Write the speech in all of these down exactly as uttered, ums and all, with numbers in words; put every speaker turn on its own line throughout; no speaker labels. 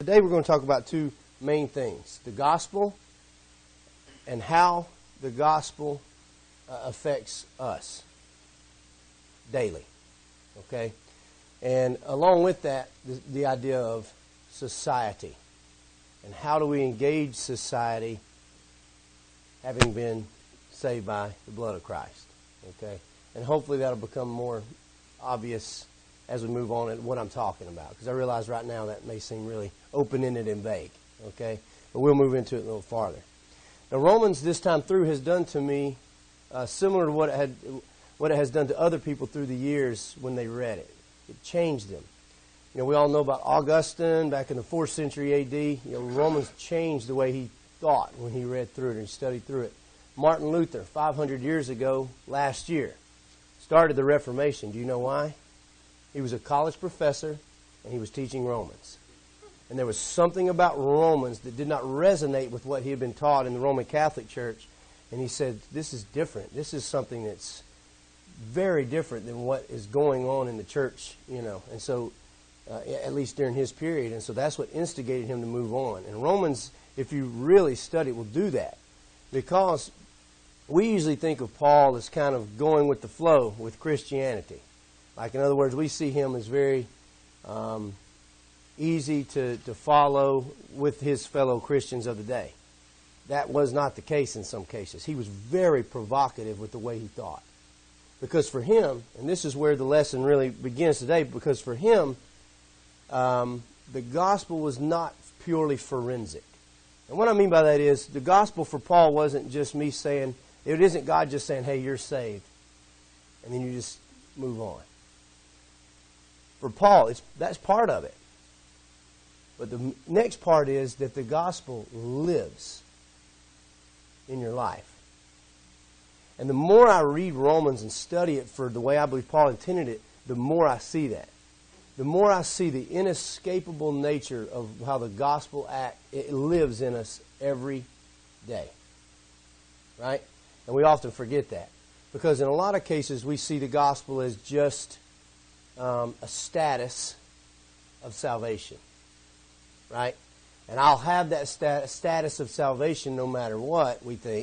today we're going to talk about two main things. The gospel and how the gospel uh, affects us daily. Okay? And along with that, the, the idea of society. And how do we engage society having been saved by the blood of Christ? Okay? And hopefully that'll become more obvious as we move on at what I'm talking about. Because I realize right now that may seem really open-ended and vague. Okay? But we'll move into it a little farther. Now, Romans this time through has done to me uh, similar to what it, had, what it has done to other people through the years when they read it. It changed them. You know, we all know about Augustine back in the fourth century A D. You know, Romans changed the way he thought when he read through it and studied through it. Martin Luther, five hundred years ago, last year, started the Reformation. Do you know why? He was a college professor, and he was teaching Romans. And there was something about Romans that did not resonate with what he had been taught in the Roman Catholic Church. And he said, this is different. This is something that's very different than what is going on in the church, you know. And so, uh, at least during his period. And so that's what instigated him to move on. And Romans, if you really study it, will do that. Because we usually think of Paul as kind of going with the flow with Christianity. Like, in other words, we see him as very um, easy to, to follow with his fellow Christians of the day. That was not the case in some cases. He was very provocative with the way he thought. Because for him, and this is where the lesson really begins today, because for him, um, the gospel was not purely forensic. And what I mean by that is, the gospel for Paul wasn't just me saying, it isn't God just saying, hey, you're saved, and then you just move on. For Paul, it's, that's part of it. But the next part is that the gospel lives in your life. And the more I read Romans and study it for the way I believe Paul intended it, the more I see that. The more I see the inescapable nature of how the gospel act, it lives in us every day. Right? And we often forget that. Because in a lot of cases, we see the gospel as just um, a status of salvation. Right? And I'll have that stat- status of salvation no matter what, we think.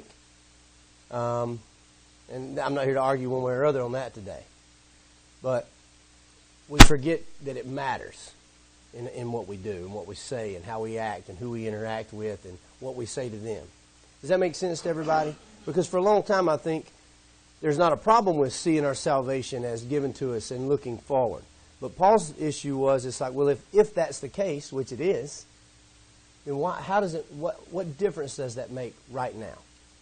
Um, and I'm not here to argue one way or other on that today. But we forget that it matters in, in what we do and what we say and how we act and who we interact with and what we say to them. Does that make sense to everybody? Because for a long time I think there's not a problem with seeing our salvation as given to us and looking forward. But Paul's issue was, it's like, well, if, if that's the case, which it is, then why, how does it, what, what difference does that make right now?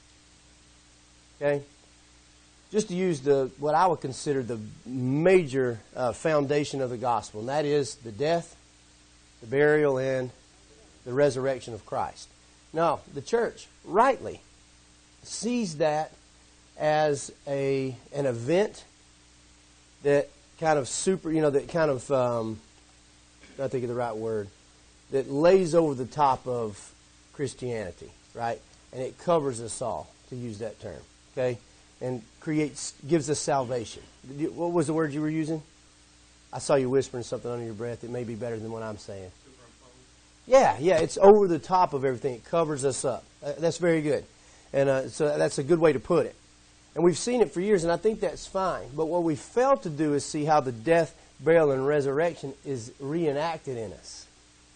Okay? Just to use the what I would consider the major uh, foundation of the gospel, and that is the death, the burial, and the resurrection of Christ. Now, the church rightly sees that as a an event that kind of super, you know, that kind of, um, I'm not thinking of the right word, that lays over the top of Christianity, right? And it covers us all, to use that term, okay? And creates, gives us salvation. What was the word you were using? I saw you whispering something under your breath. It may be better than what I'm saying. Yeah, yeah, it's over the top of everything. It covers us up. Uh, that's very good. And uh, so that's a good way to put it. And we've seen it for years, and I think that's fine. But what we fail to do is see how the death, burial, and resurrection is reenacted in us.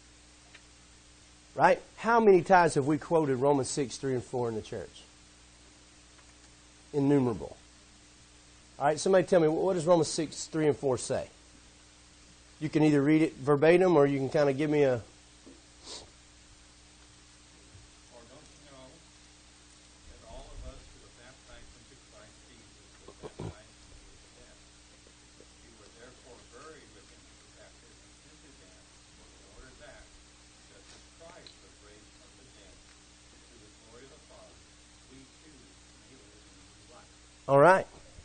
Right? How many times have we quoted Romans six, three, and four in the church? Innumerable. All right, somebody tell me, what does Romans six, three, and four say? You can either read it verbatim or you can kind of give me a...
Or don't you know that all of us who are baptized into Christ Jesus were baptized into his death? You were therefore buried with him through baptism into death, in order that, just as Christ was raised from the dead through the glory of the Father, we too may live in new life.
All right.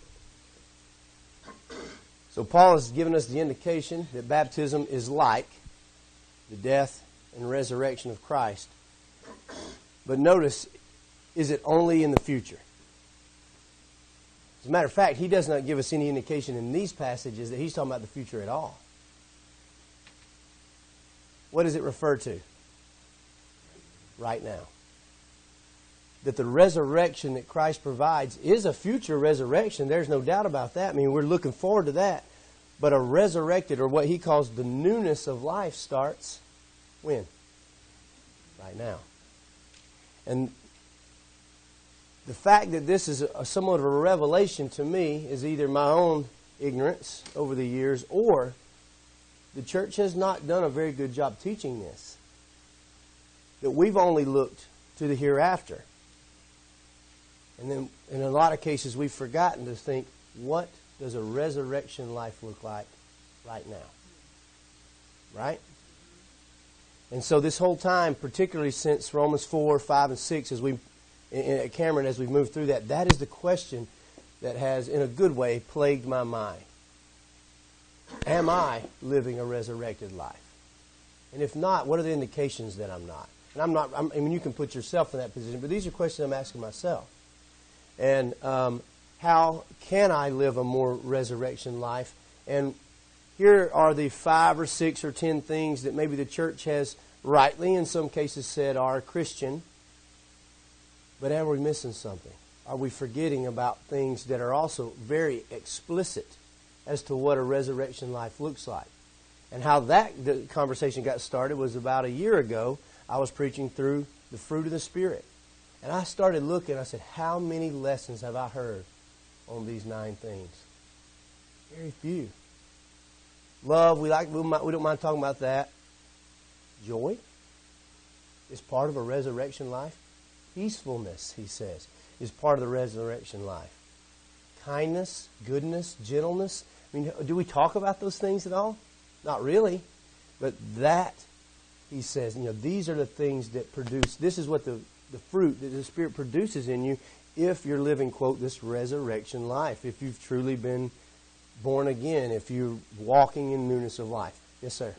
So Paul has given us the indication that baptism is like the death and resurrection of Christ. But notice, is it only in the future? As a matter of fact, he does not give us any indication in these passages that he's talking about the future at all. What does it refer to? right now. That the resurrection that Christ provides is a future resurrection. There's no doubt about that. I mean, we're looking forward to that. But a resurrected, or what he calls the newness of life, starts when? Right now. And the fact that this is a, somewhat of a revelation to me is either my own ignorance over the years, or the church has not done a very good job teaching this. That we've only looked to the hereafter. And then in a lot of cases we've forgotten to think, what does a resurrection life look like right now? Right? And so this whole time, particularly since Romans four, five, and six, as we, at Cameron, as we move through that, that is the question that has, in a good way, plagued my mind. Am I living a resurrected life? And if not, what are the indications that I'm not? And I'm not, I'm, I mean, you can put yourself in that position, but these are questions I'm asking myself. And um, how can I live a more resurrection life? And here are the five or six or ten things that maybe the church has rightly, in some cases, said are Christian. But are we missing something? Are we forgetting about things that are also very explicit as to what a resurrection life looks like? And how that the conversation got started was about a year ago. I was preaching through the fruit of the Spirit. And I started looking, I said, how many lessons have I heard on these nine things? Very few. Love, we like, we don't mind talking about that. Joy is part of a resurrection life. Peacefulness, he says, is part of the resurrection life. Kindness, goodness, gentleness. I mean, do we talk about those things at all? Not really. But that, he says, you know, these are the things that produce, this is what the, the fruit that the Spirit produces in you if you're living, quote, this resurrection life. If you've truly been born again, if you're walking in newness of life. Yes, sir.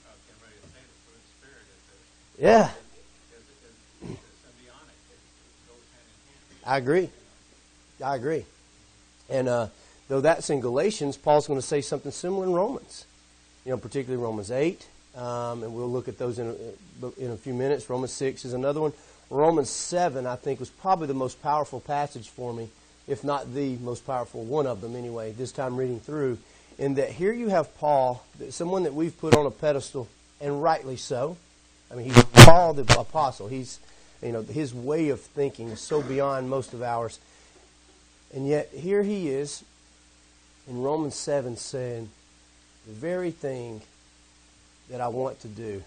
Yeah. I agree. I agree. And uh, though that's in Galatians, Paul's going to say something similar in Romans. You know, particularly Romans eight. Um, and we'll look at those in a, in a few minutes. Romans six is another one. Romans seven, I think, was probably the most powerful passage for me, if not the most powerful one of them anyway, this time reading through. In that here you have Paul, someone that we've put on a pedestal, and rightly so. I mean, he's Paul the apostle. He's, you know, his way of thinking is so beyond most of ours. And yet here he is in Romans seven saying, the very thing that I want to do,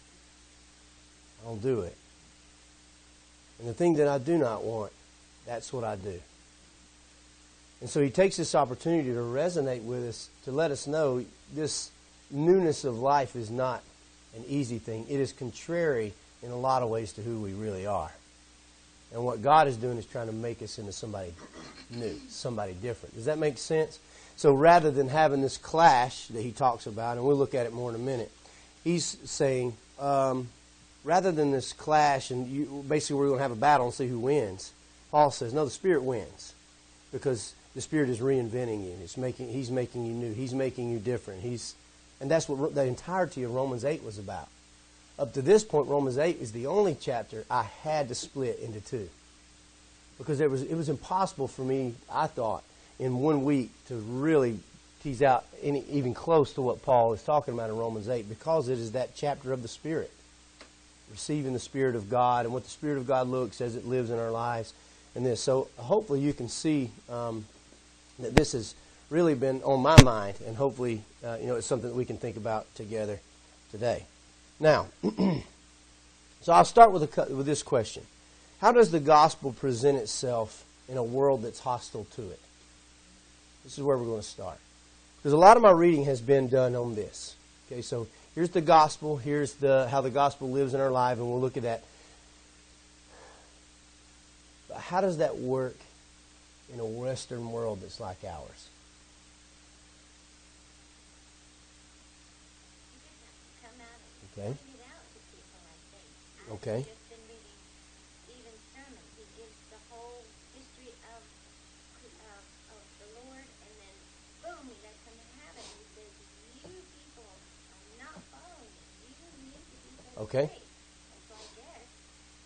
I don't do it. And the thing that I do not want, that's what I do. And so he takes this opportunity to resonate with us, to let us know this newness of life is not an easy thing. It is contrary in a lot of ways to who we really are. And what God is doing is trying to make us into somebody new, somebody different. Does that make sense? So rather than having this clash that he talks about, and we'll look at it more in a minute, he's saying, um, rather than this clash and you, basically we're going to have a battle and see who wins, Paul says, no, the Spirit wins. Because the Spirit is reinventing you. It's making, he's making you new. He's making you different. He's, and that's what the entirety of Romans eight was about. Up to this point, Romans eight is the only chapter I had to split into two. Because it was, it was impossible for me, I thought, in one week to really tease out any, even close to what Paul is talking about in Romans eight, because it is that chapter of the Spirit. Receiving the Spirit of God and what the Spirit of God looks as it lives in our lives. And this. So hopefully you can see um, that this has really been on my mind, and hopefully uh, you know it's something that we can think about together today. Now, so I'll start with a, with this question: how does the gospel present itself in a world that's hostile to it? This is where we're going to start, because a lot of my reading has been done on this. Okay, so here's the gospel. Here's the how the gospel lives in our life, and we'll look at that. But how does that work in a Western world that's like ours? Okay. Okay.
I've just been reading Stephen's sermon. He gives the whole history of, of of the Lord, and then boom, he lets them have it. He says, "You people are not following me. You need to be set
Okay.
straight." And so I guess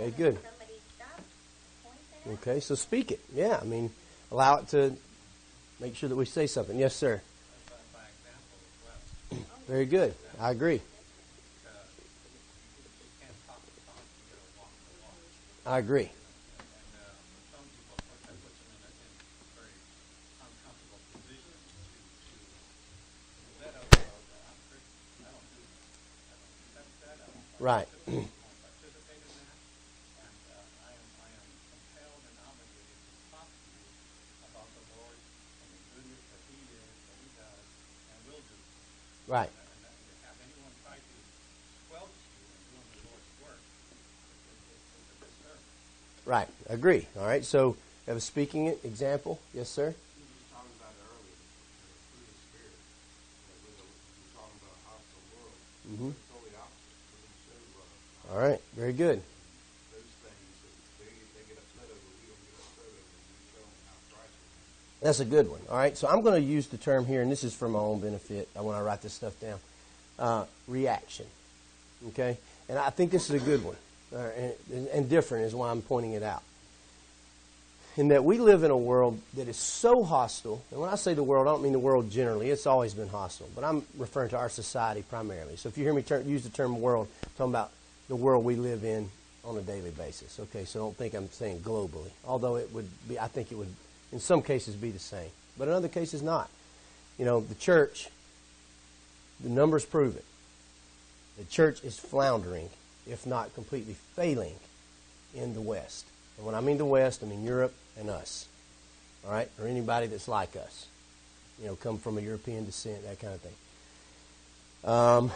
Okay, good.
Somebody stop, point that out.
Okay, so speak it. Yeah, I mean, allow it to make sure that we say something. Yes, sir.
By, by example as well.
Very good. I agree.
Uh, you, you can't talk the talk, you got to walk the walk.
I agree.
And uh, for some people, of course, that puts them in a, in a very uncomfortable position to, to let them know that I'm Christian. I don't do that. I don't accept that. I don't
Right.
participate, I won't participate in that. And uh, I am I am compelled and obligated to talk to you about the Lord and the goodness that He is, that He does, and will do.
Right.
And, and that, to have anyone try to squelch you in doing the Lord's work is, is, is a disservice.
Right. Agree. All right. So, have a speaking example. Yes, sir.
You were talking about it earlier, the fruit of the Spirit. That we're, the, we're talking about a hostile world.
Mm-hmm.
It's totally opposite. We're going to show love.
All right. Very good.
Those things, that they, they get upset over, we don't get upset over. We show them how Christ is.
That's a good one. All right. So, I'm going to use the term here, and this is for my own benefit when I write this stuff down. Uh, reaction. Okay. And I think this is a good one. Uh, and, and different is why I'm pointing it out. In that we live in a world that is so hostile, and when I say the world, I don't mean the world generally. It's always been hostile, but I'm referring to our society primarily. So if you hear me ter- use the term world, I'm talking about the world we live in on a daily basis. Okay, so don't think I'm saying globally, although it would be, I think it would, in some cases, be the same, but in other cases not. You know, the church, the numbers prove it. The church is floundering, if not completely failing, in the West. And when I mean the West, I mean Europe and us, all right, or anybody that's like us, you know, come from a European descent, that kind of thing. Um,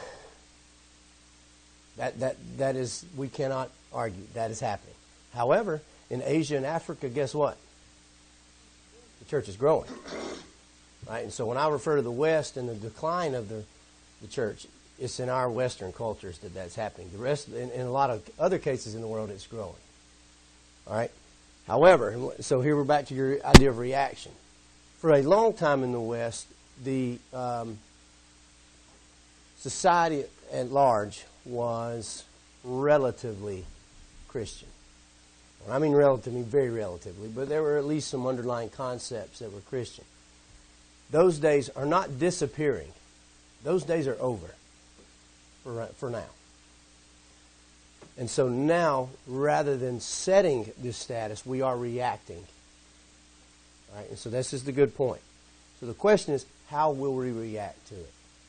that that that is, we cannot argue that is happening. However, in Asia and Africa, guess what? The church is growing, right? And so when I refer to the West and the decline of the the church, it's in our Western cultures that that's happening. The rest, in, in a lot of other cases in the world, it's growing. All right. However, so here we're back to your idea of reaction. For a long time in the West, the um, society at large was relatively Christian. When I mean relatively, very relatively, but there were at least some underlying concepts that were Christian. Those days are not disappearing. Those days are over for, for now. And so now, rather than setting this status, we are reacting. All right? And so this is the good point. So the question is, how will we react to it?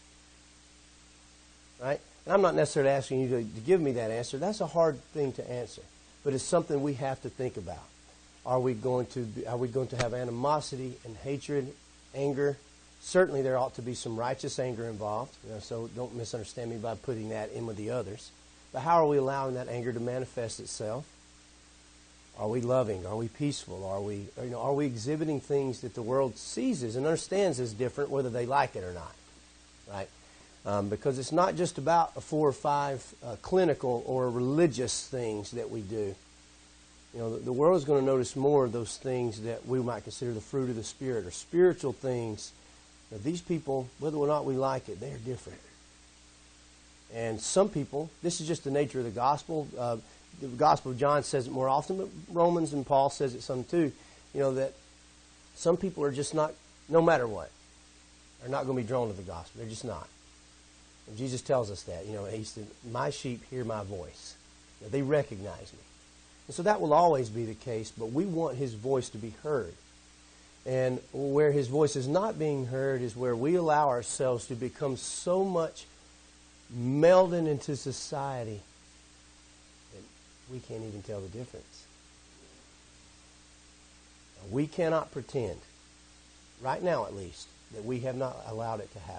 Right? And I'm not necessarily asking you to, to give me that answer. That's a hard thing to answer. But it's something we have to think about. Are we going to be, are we going to have animosity and hatred, anger? Certainly there ought to be some righteous anger involved. You know, so don't misunderstand me by putting that in with the others. But how are we allowing that anger to manifest itself? Are we loving? Are we peaceful? Are we, you know, are we exhibiting things that the world sees and understands as different, whether they like it or not? Right? Um, because it's not just about a four or five uh, clinical or religious things that we do. You know, the, the world is going to notice more of those things that we might consider the fruit of the Spirit or spiritual things. Now, these people, whether or not we like it, they are different. And some people, this is just the nature of the gospel. Uh, the Gospel of John says it more often, but Romans and Paul says it some too. You know, that some people are just not, no matter what, are not going to be drawn to the gospel. They're just not. And Jesus tells us that. You know, he said, my sheep hear my voice. You know, they recognize me. And so that will always be the case, but we want his voice to be heard. And where his voice is not being heard is where we allow ourselves to become so much melded into society that we can't even tell the difference. We cannot pretend, right now at least, that we have not allowed it to happen.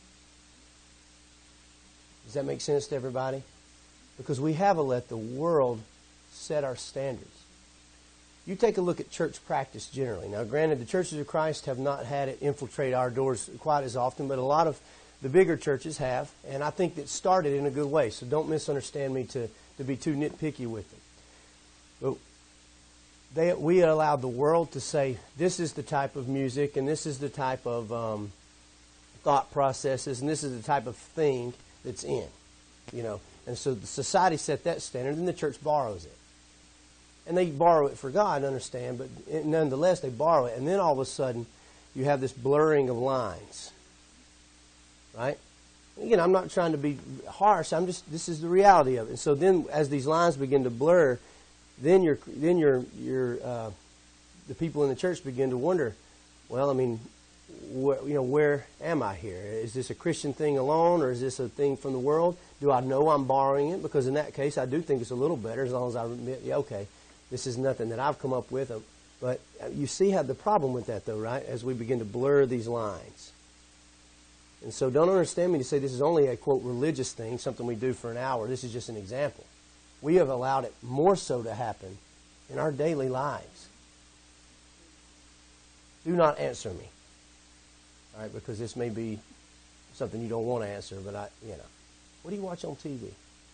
Does that make sense to everybody? Because we haven't let the world set our standards. You take a look at church practice generally. Now, granted, the churches of Christ have not had it infiltrate our doors quite as often, but a lot of the bigger churches have, and I think it started in a good way, so don't misunderstand me to, to be too nitpicky with it. But they, we allowed the world to say, this is the type of music, and this is the type of um, thought processes, and this is the type of thing that's in, you know. And so the society set that standard, and the church borrows it. And they borrow it for God, understand, but nonetheless they borrow it. And then all of a sudden you have this blurring of lines. Right? Again, I'm not trying to be harsh. I'm just, this is the reality of it. And so then as these lines begin to blur, then your then your your uh, the people in the church begin to wonder, well, I mean, wh- you know, where am I here? Is this a Christian thing alone, or is this a thing from the world? Do I know I'm borrowing it? Because in that case, I do think it's a little better as long as I admit, yeah, okay, this is nothing that I've come up with. But you see how the problem with that, though, right? As we begin to blur these lines. And so don't understand me to say this is only a, quote, religious thing, something we do for an hour. This is just an example. We have allowed it more so to happen in our daily lives. Do not answer me. All right, because this may be something you don't want to answer, but I, you know. What do you watch on T V?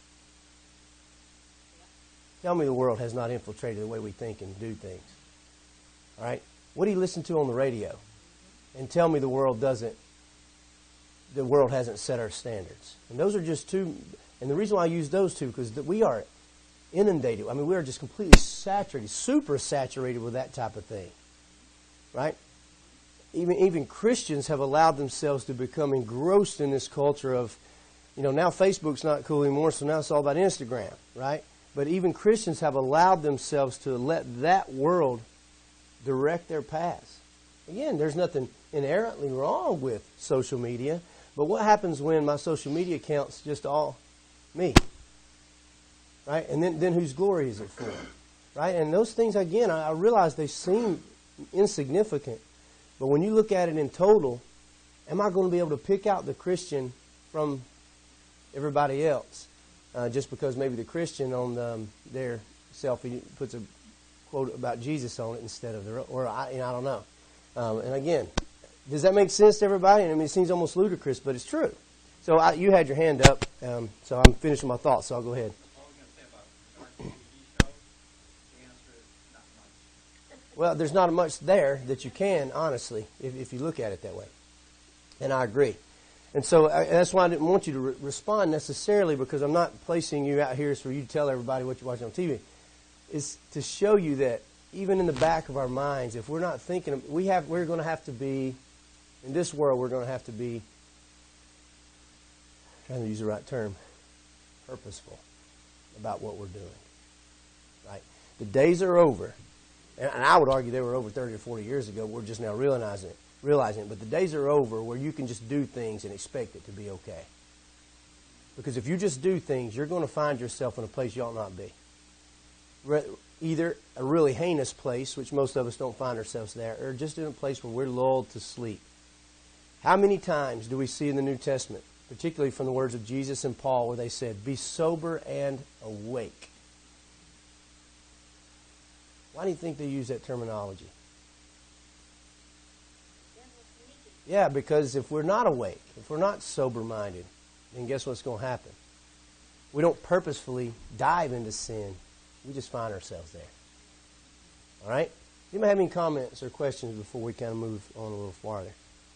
Tell me the world has not infiltrated the way we think and do things. All right? What do you listen to on the radio? And tell me the world doesn't the world hasn't set our standards. And those are just two, and the reason why I use those two, because we are inundated. I mean, we are just completely saturated, super saturated with that type of thing. Right? Even even Christians have allowed themselves to become engrossed in this culture of, you know, now Facebook's not cool anymore, so now it's all about Instagram, right? But even Christians have allowed themselves to let that world direct their paths. Again, there's nothing inherently wrong with social media, but what happens when my social media account's just all me? Right? And then, then whose glory is it for? Right? And those things, again, I, I realize they seem insignificant, but when you look at it in total, am I going to be able to pick out the Christian from everybody else? Uh, just because maybe the Christian on um, their selfie puts a quote about Jesus on it instead of the, or I, you know, I don't know. Um, and again, does that make sense to everybody? I mean, it seems almost ludicrous, but it's true. So I, you had your hand up, um, so I'm finishing my thoughts, so I'll go ahead.
All I'm going to say about our T V show, the answer is not much.
Well, there's not much there that you can, honestly, if, if you look at it that way. And I agree. And so I, that's why I didn't want you to re- respond necessarily, because I'm not placing you out here for you to tell everybody what you're watching on T V. It's to show you that even in the back of our minds, if we're not thinking, of, we have, we're going to have to be, in this world, we're going to have to be, I'm trying to use the right term, purposeful about what we're doing. Right? The days are over, and I would argue they were over thirty or forty years ago. We're just now realizing it. Realizing it, but the days are over where you can just do things and expect it to be okay. Because if you just do things, you're going to find yourself in a place you ought not be. Either a really heinous place, which most of us don't find ourselves there, or just in a place where we're lulled to sleep. How many times do we see in the New Testament, particularly from the words of Jesus and Paul, where they said, "Be sober and awake"? Why do you think they use that terminology? Yeah, because if we're not awake, if we're not sober-minded, then guess what's going to happen? We don't purposefully dive into sin. We just find ourselves there. All right? Anybody have any comments or questions before we kind of move on a little farther?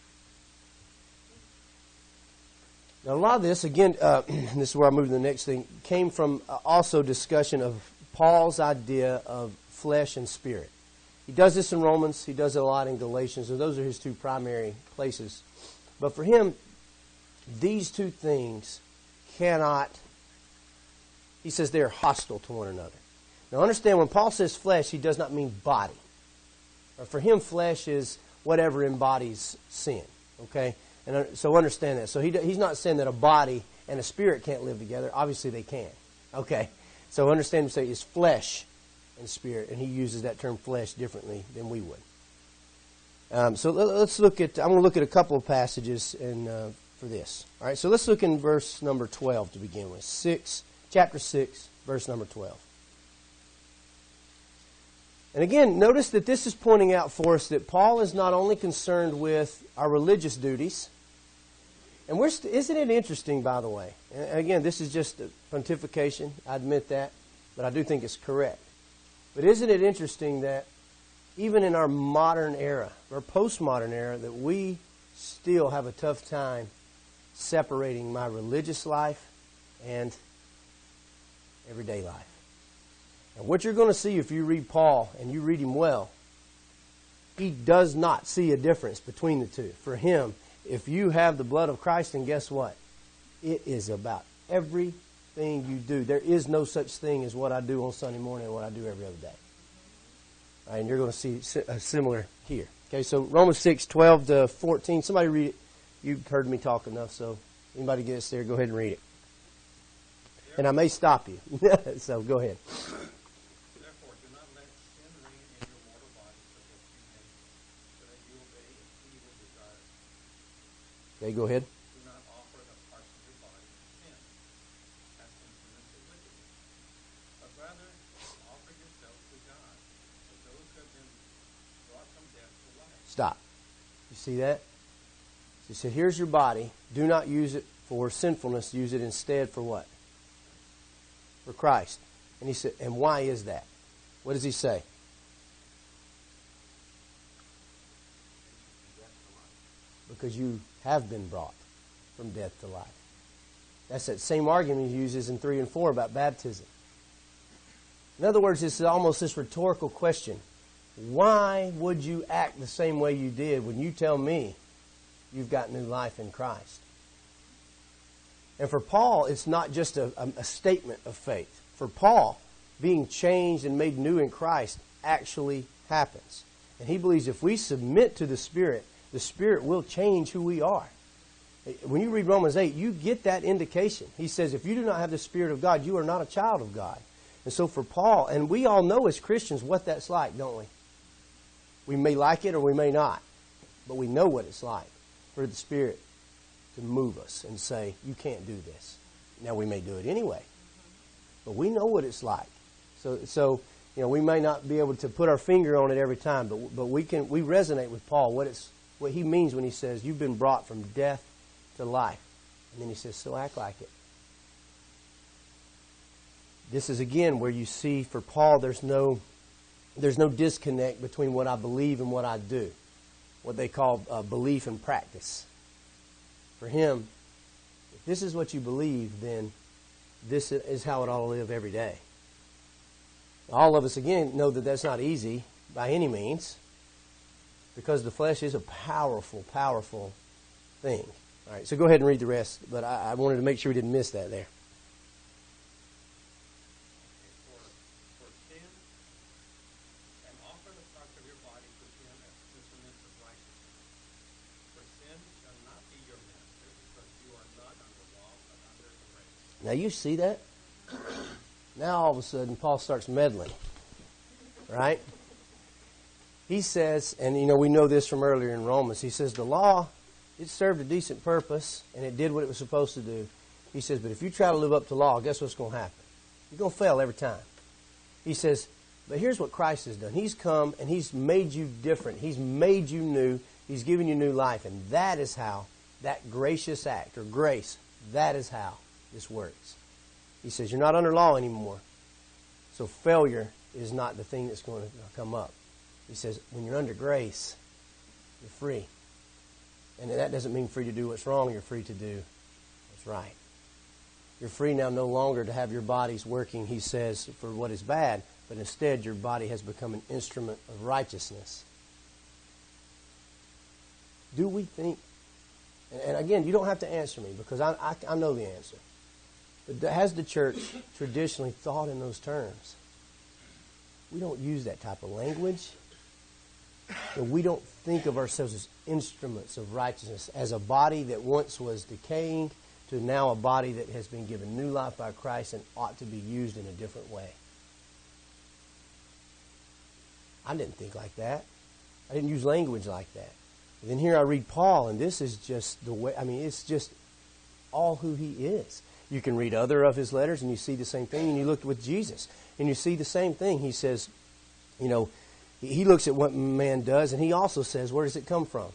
Now, a lot of this, again, uh, this is where I move to the next thing, came from uh, also discussion of Paul's idea of flesh and spirit. He does this in Romans. He does it a lot in Galatians. And those are his two primary places. But for him, these two things cannot, he says they're hostile to one another. Now understand, when Paul says flesh, he does not mean body. For him, flesh is whatever embodies sin. Okay? And so understand that. So he, he's not saying that a body and a spirit can't live together. Obviously they can. Okay? So understand him say it's flesh and spirit, and he uses that term flesh differently than we would. Um, so let's look at, I'm going to look at a couple of passages in, uh, for this. All right, so let's look in verse number twelve to begin with. Six, chapter six, verse number twelve. And again, notice that this is pointing out for us that Paul is not only concerned with our religious duties, and we're st- isn't it interesting, by the way? And again, this is just a pontification, I admit that, but I do think it's correct. But isn't it interesting that even in our modern era, our postmodern era, that we still have a tough time separating my religious life and everyday life? And what you're going to see if you read Paul and you read him well, he does not see a difference between the two. For him, if you have the blood of Christ, then guess what? It is about everything you do. There is no such thing as what I do on Sunday morning and what I do every other day. All right, and you're going to see a similar here. Okay, so Romans six, twelve to fourteen. Somebody read it. You've heard me talk enough, so anybody get us there, go ahead and read it. And I may stop you. So go ahead.
Therefore, do not let sin reign in your mortal body, so that you may, so that you obey its evil desires.
Okay, go ahead.
Do not offer the parts of your body to sin, as instruments of wickedness, but rather offer yourselves to God, as those who have been brought from death to life.
Stop. You see that? He said, here's your body. Do not use it for sinfulness. Use it instead for what? For Christ. And he said, and why is that? What does he say? Because you have been brought from death to life. That's that same argument he uses in three and four about baptism. In other words, it's almost this rhetorical question. Why would you act the same way you did when you tell me you've got new life in Christ? And for Paul, it's not just a, a, a statement of faith. For Paul, being changed and made new in Christ actually happens. And he believes if we submit to the Spirit, the Spirit will change who we are. When you read Romans eight, you get that indication. He says, if you do not have the Spirit of God, you are not a child of God. And so for Paul, and we all know as Christians what that's like, don't we? We may like it or we may not, but we know what it's like for the Spirit to move us and say, you can't do this. Now, we may do it anyway, but we know what it's like. So, so you know, we may not be able to put our finger on it every time, but but we can we resonate with Paul, what it's what he means when he says, you've been brought from death to life. And then he says, so act like it. This is, again, where you see for Paul there's no there's no disconnect between what I believe and what I do, what they call uh, belief and practice. For him, if this is what you believe, then this is how it ought to live every day. All of us, again, know that that's not easy by any means, because the flesh is a powerful, powerful thing. All right, so go ahead and read the rest, but I, I wanted to make sure we didn't miss that there.
For, for sin, and offer the parts of your body to him as instruments of righteousness. For sin shall not be your master, because you are not under law, but under grace.
Now you see that? Now all of a sudden Paul starts meddling. Right? He says, and you know we know this from earlier in Romans, he says the law, it served a decent purpose and it did what it was supposed to do. He says, but if you try to live up to law, guess what's going to happen? You're going to fail every time. He says, but here's what Christ has done. He's come and He's made you different. He's made you new. He's given you new life. And that is how, that gracious act or grace, that is how this works. He says, you're not under law anymore. So failure is not the thing that's going to come up. He says, when you're under grace, you're free. And that doesn't mean free to do what's wrong. You're free to do what's right. You're free now no longer to have your bodies working, he says, for what is bad, but instead your body has become an instrument of righteousness. Do we think, and, and again, you don't have to answer me because I, I, I know the answer. But has the church traditionally thought in those terms? We don't use that type of language. But we don't think of ourselves as instruments of righteousness, as a body that once was decaying to now a body that has been given new life by Christ and ought to be used in a different way. I didn't think like that. I didn't use language like that. And then here I read Paul, and this is just the way, I mean, it's just all who he is. You can read other of his letters, and you see the same thing, and you look with Jesus, and you see the same thing. He says, you know, he looks at what man does, and he also says, where does it come from?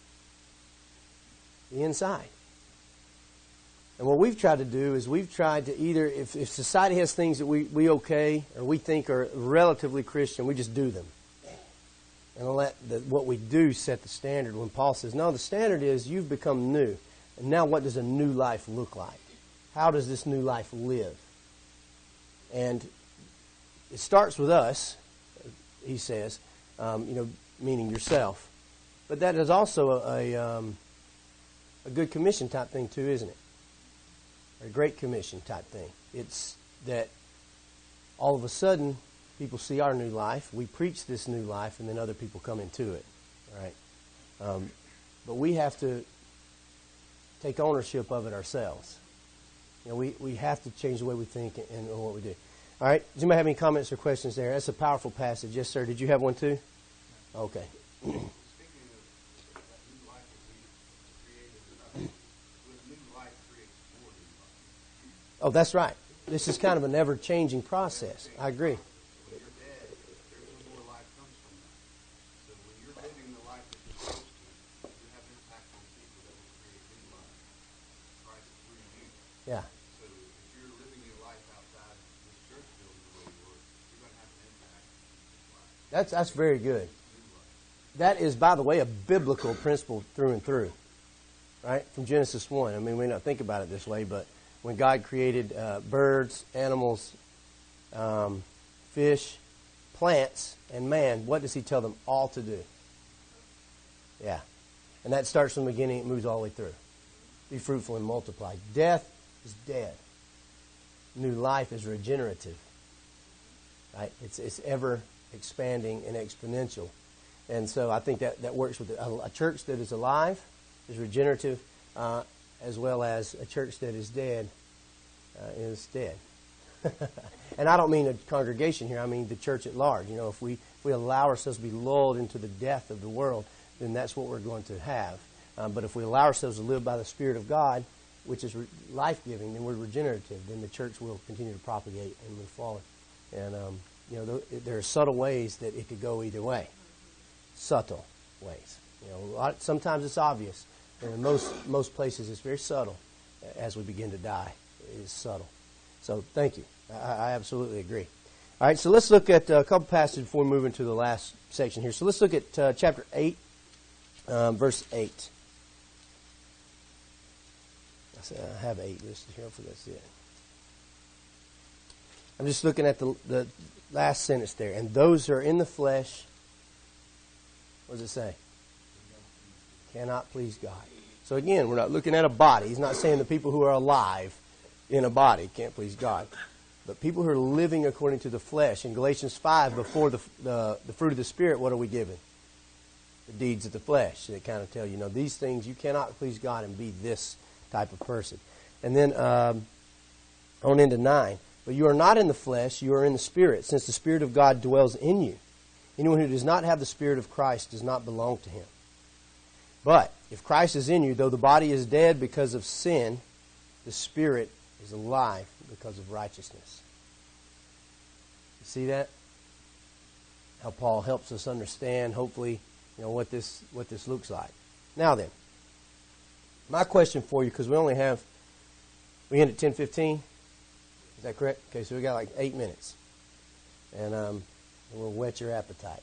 The inside. And what we've tried to do is we've tried to either, if, if society has things that we, we okay or we think are relatively Christian, we just do them. And let the, what we do set the standard. When Paul says, no, the standard is you've become new. And now what does a new life look like? How does this new life live? And it starts with us, he says, um, you know, meaning yourself. But that is also a, a, um, a good commission type thing too, isn't it? A great commission type thing. It's that all of a sudden people see our new life, we preach this new life, and then other people come into it, right? Um, but we have to take ownership of it ourselves. You know, we, we have to change the way we think and, and what we do. All right. Does anybody have any comments or questions there? That's a powerful passage. Yes, sir. Did you have one too? Okay.
Speaking of that new life that we created, uh, with new life creates more new life.
Oh, that's right. This is kind of an ever-changing process. I agree.
When you're dead, there's no more life comes from that. So when you're living the life that you're supposed to, you have impact on people that will create new life. Christ through you.
Yeah.
So if you're living your life outside this church building the way you were, you're going to have an impact on people's lives.
That's that's very good. That is, by the way, a biblical principle through and through, right? From Genesis one. I mean, we don't think about it this way, but when God created uh, birds, animals, um, fish, plants, and man, what does he tell them all to do? Yeah. And that starts from the beginning, it moves all the way through. Be fruitful and multiply. Death is dead. New life is regenerative. Right? It's, it's ever expanding and exponential. And so I think that, that works with it. A, a church that is alive is regenerative, uh, as well as a church that is dead uh, is dead. And I don't mean a congregation here. I mean the church at large. You know, if we if we allow ourselves to be lulled into the death of the world, then that's what we're going to have. Um, but if we allow ourselves to live by the Spirit of God, which is re- life-giving, then we're regenerative. Then the church will continue to propagate and move forward. And um, you know, th- there are subtle ways that it could go either way. Subtle ways. You know, a lot, sometimes it's obvious. And in most most places, it's very subtle. As we begin to die, it is subtle. So, thank you. I, I absolutely agree. All right, so let's look at a couple passages before we move into the last section here. So let's look at uh, chapter eight, um, verse eight. I say I have eight listed here. Hopefully that's it. I'm just looking at the the last sentence there. And those who are in the flesh. What does it say? Cannot please God. So again, we're not looking at a body. He's not saying the people who are alive in a body can't please God. But people who are living according to the flesh. In Galatians five, before the, the, the fruit of the Spirit, what are we given? The deeds of the flesh. They kind of tell you, you know, these things, you cannot please God and be this type of person. And then um, on into nine. But you are not in the flesh, you are in the Spirit, since the Spirit of God dwells in you. Anyone who does not have the Spirit of Christ does not belong to him. But if Christ is in you, though the body is dead because of sin, the Spirit is alive because of righteousness. You see that? How Paul helps us understand, hopefully, you know, what this what this looks like. Now then, my question for you, because we only have, we end at ten fifteen. Is that correct? Okay, so we got like eight minutes. And um And we'll whet your appetite.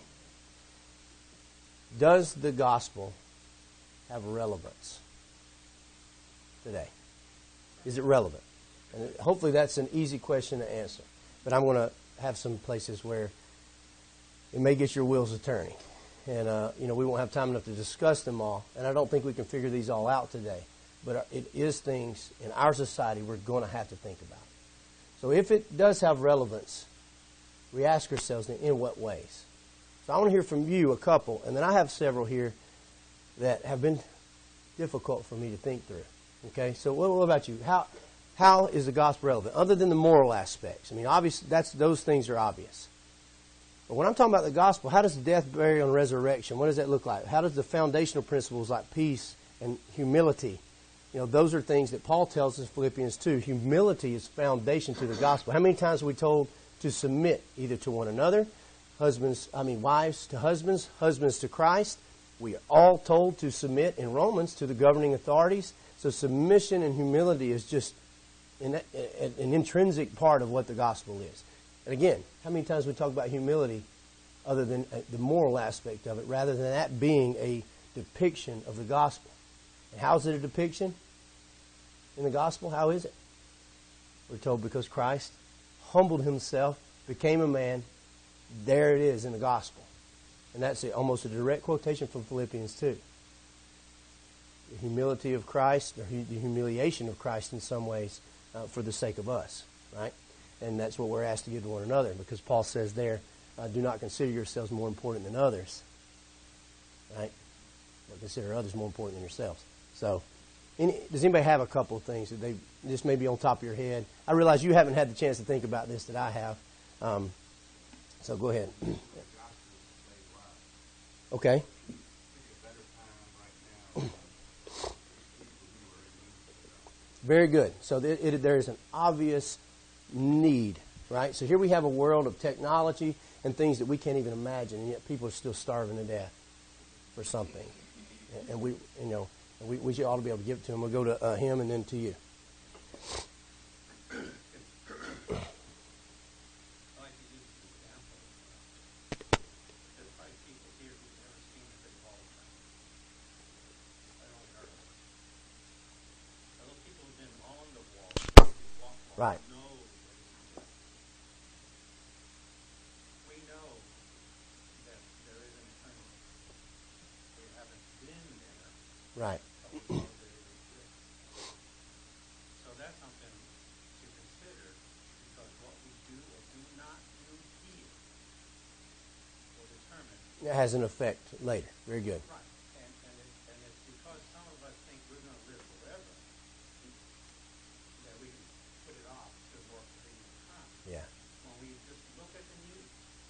Does the gospel have relevance today? Is it relevant? And hopefully that's an easy question to answer. But I'm going to have some places where it may get your wheels a turning. And, uh, you know, we won't have time enough to discuss them all. And I don't think we can figure these all out today. But it is things in our society we're going to have to think about. So if it does have relevance, we ask ourselves, in what ways? So I want to hear from you a couple, and then I have several here that have been difficult for me to think through. Okay, so what, what about you? How how is the gospel relevant, other than the moral aspects? I mean, obviously, that's those things are obvious. But when I'm talking about the gospel, how does death, burial, and resurrection, what does that look like? How does the foundational principles like peace and humility, you know, those are things that Paul tells us in Philippians two. Humility is foundation to the gospel. How many times are we told to submit either to one another, husbands, I mean wives to husbands, husbands to Christ? We are all told to submit in Romans to the governing authorities. So submission and humility is just an, an intrinsic part of what the gospel is. And again, how many times we talk about humility other than the moral aspect of it, rather than that being a depiction of the gospel? And how is it a depiction in the gospel? How is it? We're told because Christ humbled himself became a man. There it is in the gospel. And that's a, almost a direct quotation from Philippians two. The humility of Christ, or the humiliation of Christ in some ways, uh, for the sake of us, right? And that's what we're asked to give to one another, because Paul says there, uh, do not consider yourselves more important than others, right? But consider others more important than yourselves. So, any, does anybody have a couple of things that they just maybe on top of your head? I realize you haven't had the chance to think about this that I have. Um, so go ahead. Okay. Very good. So it, it, there is an obvious need, right? So here we have a world of technology and things that we can't even imagine, and yet people are still starving to death for something. And, and we, you know, we, we should ought to be able to give it to them. We'll go to uh, him and then to you. Right.
We know that there is an eternity. We haven't been there.
Right.
But we know that it exists. So that's something to consider, because what we do or do not do here will determine.
It has an effect later. Very good.
Right. And, and, it, and it's because some of us think we're going to live forever that we can put it off to a more convenient time.
Yeah.
When we just look at the news.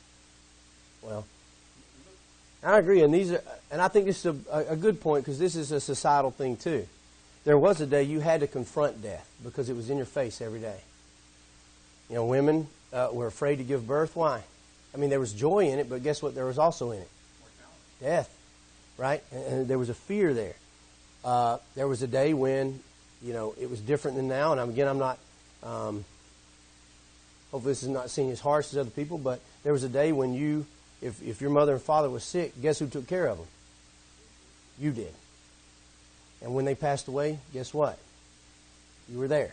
Well,
Look,
I agree, and these are, and I think this is a, a good point, because this is a societal thing too. There was a day you had to confront death because it was in your face every day. You know, women uh, were afraid to give birth. Why? I mean, there was joy in it, but guess what? There was also in it death, right? And, and there was a fear there. Uh, there was a day when, you know, it was different than now. And I'm, again, I'm not. Um, hopefully, this is not seen as harsh as other people, but there was a day when you. If, if your mother and father was sick, guess who took care of them? You did. And when they passed away, guess what? You were there.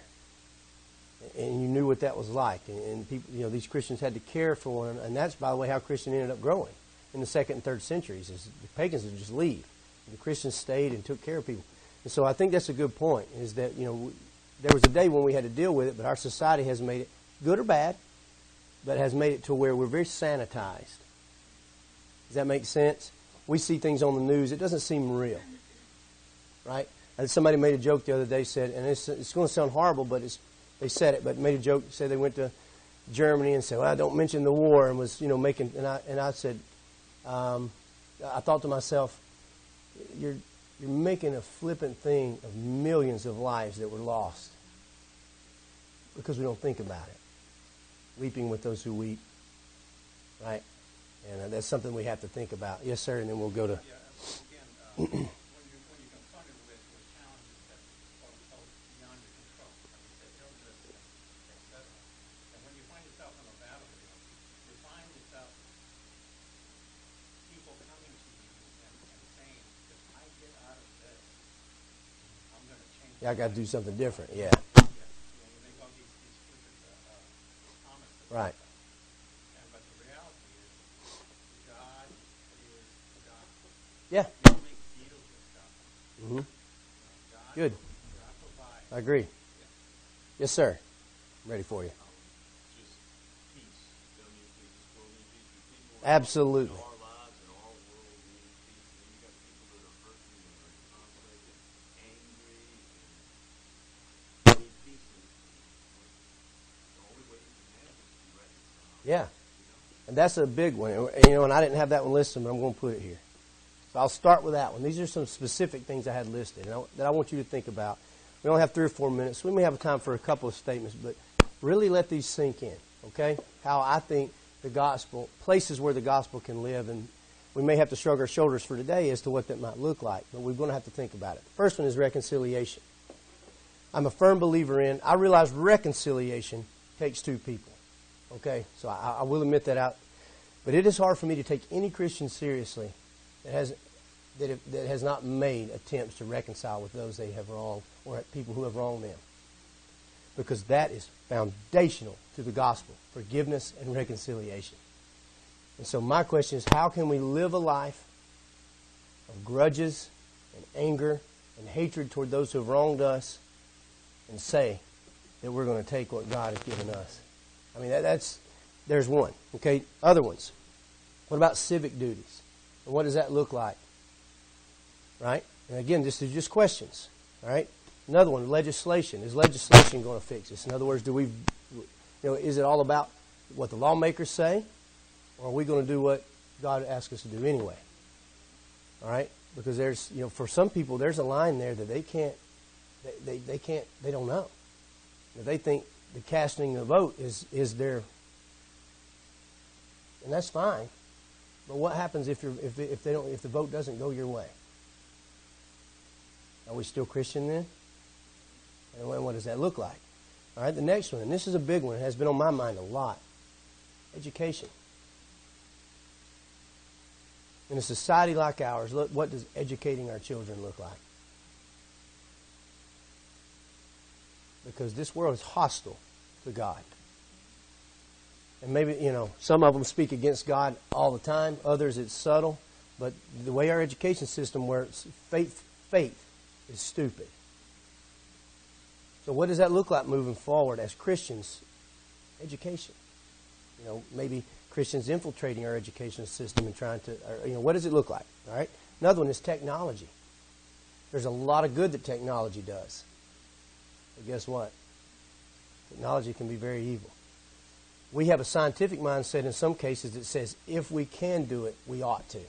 And you knew what that was like. And, and people, you know, these Christians had to care for one another. And that's, by the way, how Christian ended up growing in the second and third centuries. Is the pagans would just leave. The Christians stayed and took care of people. And so I think that's a good point, is that, you know, there was a day when we had to deal with it, but our society has made it, good or bad, but has made it to where we're very sanitized. Does that make sense? We see things on the news. It doesn't seem real, right? And somebody made a joke the other day, said, and it's, it's going to sound horrible, but it's, they said it, but made a joke, said they went to Germany and said, well, don't mention the war, and was, you know, making, and I, and I said, um, I thought to myself, you're, you're making a flippant thing of millions of lives that were lost because we don't think about it. Weeping with those who weep, right? And uh, that's something we have to think about. Yes, sir, and then we'll go to...
Yeah, again, uh, when, you, when you're confronted with, with challenges that are quote, beyond your control, like you said, illness, et cetera, and when you find yourself on a battlefield, you find yourself people coming to you and, and saying, if I get out of this, I'm going to change.
Yeah, I got to do something different, yeah.
Yeah, you know, you make all these, these flippant uh, uh, promises.
Right.
And, but the reality is, God is God.
Yeah.
You don't make deals with God.
Mm-hmm.
God,
Good.
God provides.
I agree. Yes, sir. I'm ready for you.
Just peace. You know, I mean, we just world need peace. People
Absolutely.
in our lives and our world need peace. And then you got people that are hurting and are in conflict and angry and need peace. And the only way you can have it is to reconcile.
Yeah. And that's a big one. You know, and I didn't have that one listed, but I'm going to put it here. So I'll start with that one. These are some specific things I had listed and I, that I want you to think about. We only have three or four minutes. So we may have time for a couple of statements, but really let these sink in, okay? How I think the gospel, places where the gospel can live, and we may have to shrug our shoulders for today as to what that might look like, but we're going to have to think about it. The first one is reconciliation. I'm a firm believer in, I realize reconciliation takes two people, okay? So I, I will admit that out. But it is hard for me to take any Christian seriously that has that, have, that has not made attempts to reconcile with those they have wronged or people who have wronged them. because that is foundational to the gospel, forgiveness and reconciliation. And so my question is, how can we live a life of grudges and anger and hatred toward those who have wronged us and say that we're going to take what God has given us? I mean, that, that's, there's one. Okay, other ones. What about civic duties? And what does that look like? Right? And again, this is just questions. All right? Another one, legislation. Is legislation going to fix this? In other words, do we, you know, is it all about what the lawmakers say? Or are we going to do what God asks us to do anyway? All right? Because there's, you know, for some people, there's a line there that they can't, they, they, they can't, they don't know. They think the casting of the vote is, is their, and that's fine. But what happens if you're, if, if they don't, if the vote doesn't go your way? Are we still Christian then? And what does that look like? All right, the next one, and this is a big one, it has been on my mind a lot. Education. In a society like ours, look, what does educating our children look like? Because this world is hostile to God. And maybe, you know, some of them speak against God all the time. Others, it's subtle. But the way our education system works, faith, faith is stupid. So what does that look like moving forward as Christians? Education. You know, maybe Christians infiltrating our education system and trying to, or, you know, what does it look like? All right. Another one is technology. There's a lot of good that technology does. But guess what? Technology can be very evil. We have a scientific mindset in some cases that says if we can do it, we ought to.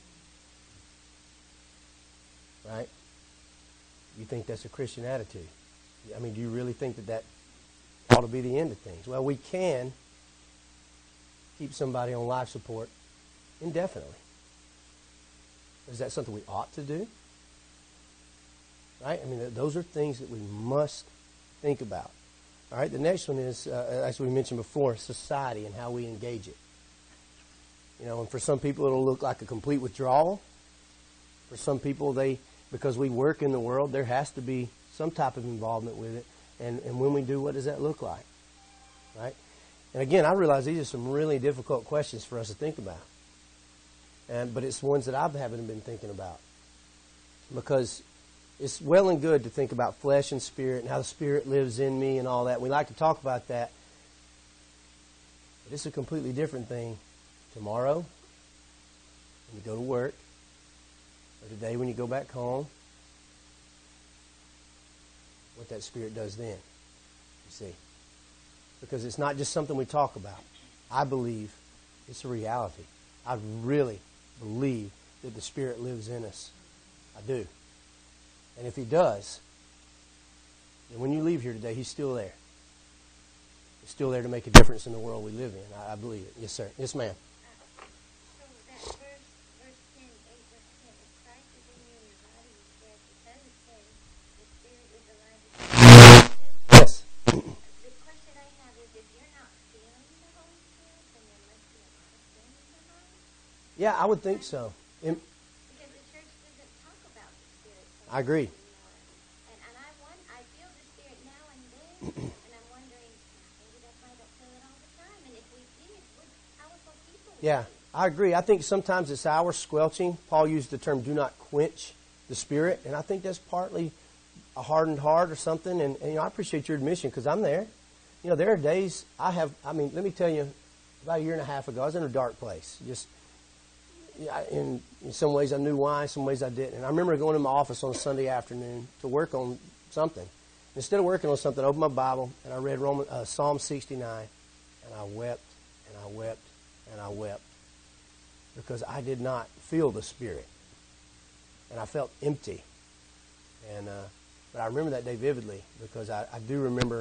Right? You think that's a Christian attitude? I mean, do you really think that that ought to be the end of things? Well, we can keep somebody on life support indefinitely. Is that something we ought to do? Right? I mean, those are things that we must think about. All right, the next one is, uh, as we mentioned before, society and how we engage it. You know, and for some people it'll look like a complete withdrawal. For some people, they, because we work in the world, there has to be some type of involvement with it. And, and when we do, what does that look like? Right? And again, I realize these are some really difficult questions for us to think about. And, but it's ones that I haven't been thinking about. Because it's well and good to think about flesh and spirit and how the Spirit lives in me and all that. We like to talk about that. But it's a completely different thing tomorrow when you go to work, or today when you go back home, what that Spirit does then, you see. Because it's not just something we talk about. I believe it's a reality. I really believe that the Spirit lives in us. I do. And if He does, then when you leave here today, He's still there. He's still there to make a difference in the world we live in. I, I believe it. Yes, sir. Yes, ma'am.
So that verse, verse ten, eight, verse ten, if Christ is in you and your body is dead, it doesn't say the Spirit is alive.
Yes.
The question I have is, if you're not feeling the Holy Spirit, then there must be a lot of sin in your mind.
Yeah, I would think so. In,
Because the church doesn't talk about the Spirit. So
I agree.
much anymore. And, and I, want, I feel the Spirit now and then, and I'm wondering, maybe that's why I don't feel it all the time. And if we did, we're powerful people.
Yeah, I agree. I think sometimes it's our squelching. Paul used the term, do not quench the Spirit. And I think that's partly a hardened heart or something. And, and you know, I appreciate your admission because I'm there. You know, there are days I have, I mean, let me tell you, about a year and a half ago, I was in a dark place. Just, yeah, in, in some ways I knew why, some ways I didn't. And I remember going to my office on a Sunday afternoon to work on something. Instead of working on something, I opened my Bible and I read Roman, uh, Psalm sixty-nine, and I wept and I wept and I wept because I did not feel the Spirit, and I felt empty. And uh, but I remember that day vividly because I, I do remember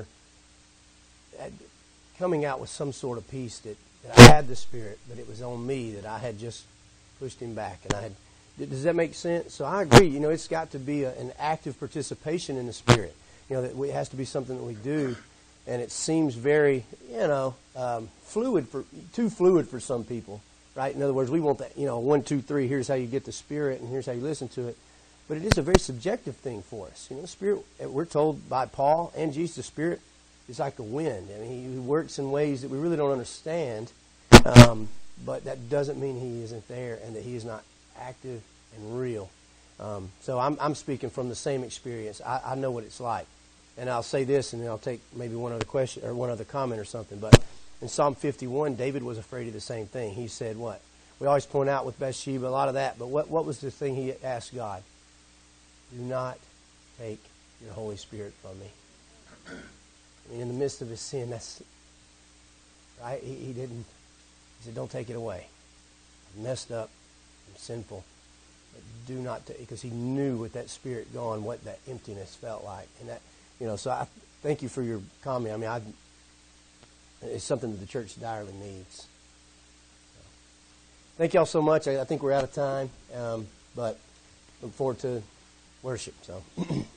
coming out with some sort of peace that, that I had the Spirit, but it was on me that I had just pushed Him back. And I had. Does that make sense? So I agree. You know, it's got to be a, an active participation in the Spirit. You know, that it has to be something that we do, and it seems very, you know, um, fluid for too fluid for some people, right? In other words, we want that, you know, one, two, three. Here's how you get the Spirit, and here's how you listen to it. But it is a very subjective thing for us. You know, the Spirit. We're told by Paul and Jesus, the Spirit He's like a wind. I mean, He works in ways that we really don't understand, um, but that doesn't mean He isn't there and that He is not active and real. Um, so I'm, I'm speaking from the same experience. I, I know what it's like. And I'll say this, and then I'll take maybe one other question or one other comment or something. But in Psalm fifty-one, David was afraid of the same thing. He said what? We always point out with Bathsheba a lot of that. But what, what was the thing he asked God? Do not take your Holy Spirit from me. I mean, in the midst of his sin, that's right. He, he didn't. He said, "Don't take it away. I'm messed up. I'm sinful. But do not take," because he knew with that Spirit gone what that emptiness felt like, and that you know. So I thank you for your comment. I mean, I it's something that the church direly needs. So, thank y'all so much. I, I think we're out of time, um, but look forward to worship. So.